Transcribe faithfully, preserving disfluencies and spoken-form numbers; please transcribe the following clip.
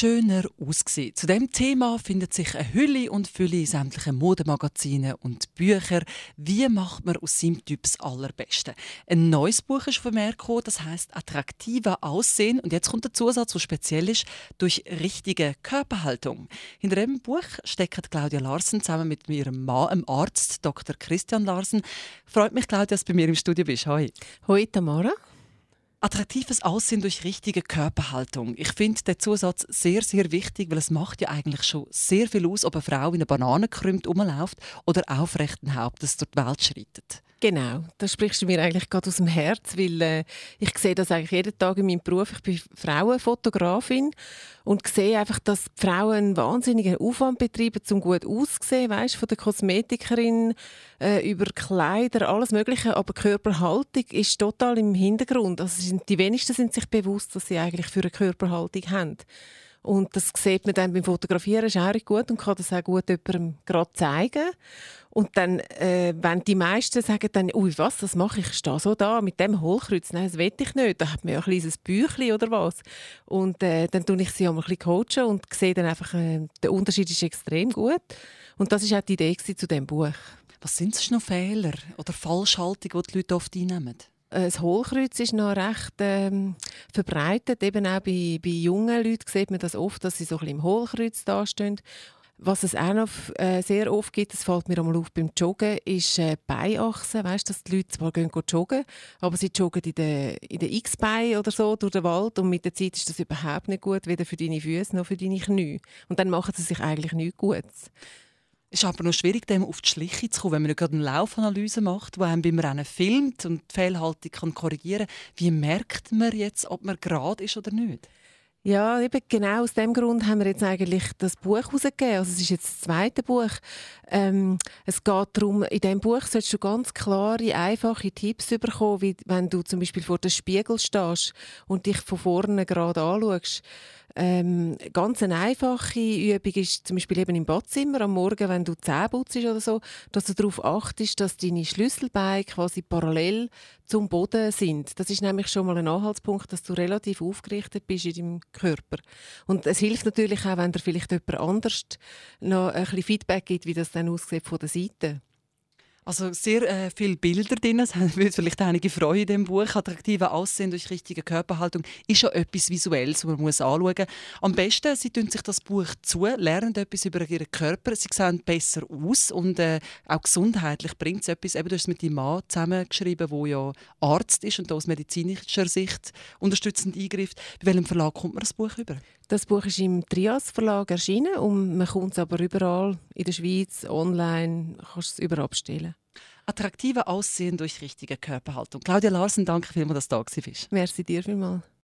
schöner aussehen. Zu diesem Thema findet sich eine Hülle und Fülle in sämtlichen Modemagazinen und Büchern. Wie macht man aus seinem Typ das Allerbeste? Ein neues Buch ist von mir gekommen, das heisst «Attraktiver Aussehen». Und jetzt kommt der Zusatz, der speziell ist, durch richtige Körperhaltung. Hinter diesem Buch steckt Claudia Larsen zusammen mit ihrem Mann, dem Arzt Doktor Christian Larsen. Freut mich, Claudia, dass du bei mir im Studio bist. Hoi. Hoi, Tamara. Attraktives Aussehen durch richtige Körperhaltung. Ich finde den Zusatz sehr, sehr wichtig, weil es macht ja eigentlich schon sehr viel aus, ob eine Frau wie eine Banane krümmt rumläuft oder aufrechten Hauptes durch die Welt schreitet. Genau, da sprichst du mir eigentlich gerade aus dem Herz, weil äh, ich sehe das eigentlich jeden Tag in meinem Beruf. Ich bin Frauenfotografin und sehe einfach, dass die Frauen einen wahnsinnigen Aufwand betreiben, um gut auszusehen, weißt, von der Kosmetikerin äh, über Kleider, alles Mögliche, aber Körperhaltung ist total im Hintergrund. Also sind, die wenigsten sind sich bewusst, was sie eigentlich für eine Körperhaltung haben. Und das sieht man dann beim Fotografieren ist auch gut und kann das auch gut jemandem gerade zeigen. Und dann, äh, wenn die meisten sagen dann, ui, was, das mache ich, ich stehe so da mit dem Hohlkreuz, nein, das will ich nicht, da hat man ja ein kleines Büchlein oder was. Und äh, dann tue ich sie auch ein bisschen coachen und sehe dann einfach, äh, der Unterschied ist extrem gut. Und das war auch die Idee zu diesem Buch. Was sind sonst noch Fehler oder Falschhaltungen, die die Leute oft einnehmen? Das Hohlkreuz ist noch recht ähm, verbreitet. Eben auch bei, bei jungen Leuten sieht man das oft, dass sie so ein bisschen im Hohlkreuz dastehen. Was es auch noch äh, sehr oft gibt, das fällt mir einmal auf beim Joggen, ist äh, Beinachse. Weißt, dass die Leute zwar gehen, gehen joggen, aber sie joggen in den, in den X-Beinen oder so durch den Wald und mit der Zeit ist das überhaupt nicht gut, weder für deine Füße noch für deine Knie. Und dann machen sie sich eigentlich nichts Gutes. Es ist aber noch schwierig, dem auf die Schliche zu kommen, wenn man nicht gerade eine Laufanalyse macht, die einem beim Rennen filmt und die Fehlhaltung kann korrigieren kann. Wie merkt man jetzt, ob man gerade ist oder nicht? Ja, eben genau aus dem Grund haben wir jetzt eigentlich das Buch herausgegeben. Also es ist jetzt das zweite Buch. Ähm, es geht darum, in diesem Buch sollst du ganz klare, einfache Tipps bekommen, wie wenn du zum Beispiel vor dem Spiegel stehst und dich von vorne gerade anschaust. Ähm, ganz eine einfache Übung ist zum Beispiel eben im Badzimmer am Morgen, wenn du Zähne putzt oder so, dass du darauf achtest, dass deine Schlüsselbeine quasi parallel zum Boden sind. Das ist nämlich schon mal ein Anhaltspunkt, dass du relativ aufgerichtet bist in deinem Körper. Und es hilft natürlich auch, wenn dir vielleicht jemand anders noch ein bisschen Feedback gibt, wie das dann aussieht von der Seite. Also sehr äh, viele Bilder drin. Es würde vielleicht einige freuen in diesem Buch. Attraktive Aussehen durch richtige Körperhaltung ist ja etwas Visuelles, das man muss anschauen muss. Am besten, sie tun sich das Buch zu, lernen etwas über ihren Körper. Sie sehen besser aus und äh, auch gesundheitlich bringt es etwas. Eben, du hast es mit deinem Mann zusammengeschrieben, der ja Arzt ist und aus medizinischer Sicht unterstützend eingreift. Bei welchem Verlag kommt man das Buch über? Das Buch ist im Trias Verlag erschienen und man kommt es aber überall in der Schweiz, online, kannst es überall bestellen. Attraktive Aussehen durch richtige Körperhaltung. Claudia Larsen, danke vielmals, dass du da warst. Merci dir vielmals.